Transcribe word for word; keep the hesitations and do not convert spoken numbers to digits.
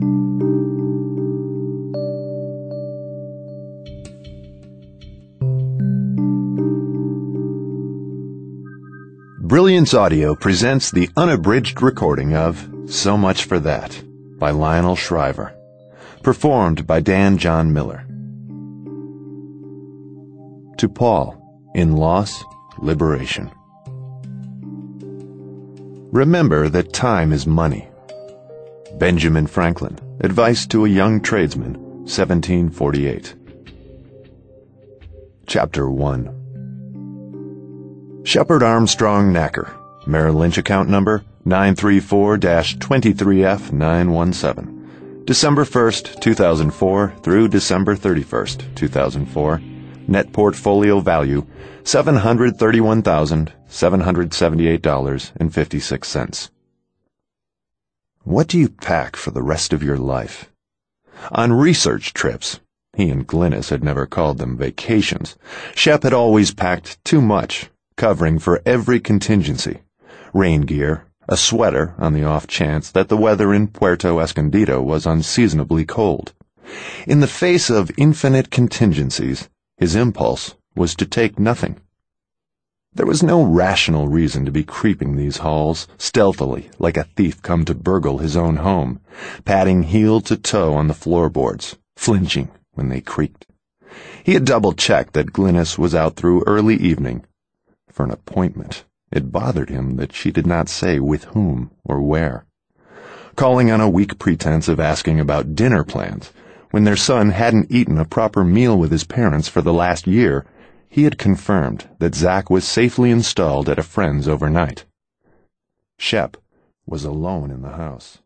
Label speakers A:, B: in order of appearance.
A: Brilliance Audio presents the unabridged recording of So Much for That by Lionel Shriver, performed by Dan John Miller. To Paul, in Loss, Liberation. Remember that time is money. Benjamin Franklin, Advice to a Young Tradesman, seventeen forty-eight. Chapter one. Shepard Armstrong Knacker, Merrill Lynch account number nine three four dash two three F nine one seven, December first, two thousand four through December thirty-first, two thousand four, net portfolio value seven hundred thirty-one thousand seven hundred seventy-eight dollars and fifty-six cents. What do you pack for the rest of your life? On research trips, he and Glynis had never called them vacations, Shep had always packed too much, covering for every contingency: rain gear, a sweater on the off chance that the weather in Puerto Escondido was unseasonably cold. In the face of infinite contingencies, his impulse was to take nothing. There was no rational reason to be creeping these halls stealthily like a thief come to burgle his own home, padding heel to toe on the floorboards, flinching when they creaked. He had double-checked that Glynis was out through early evening for an appointment. It bothered him that she did not say with whom or where. Calling on a weak pretense of asking about dinner plans, when their son hadn't eaten a proper meal with his parents for the last year, he had confirmed that Zach was safely installed at a friend's overnight. Shep was alone in the house.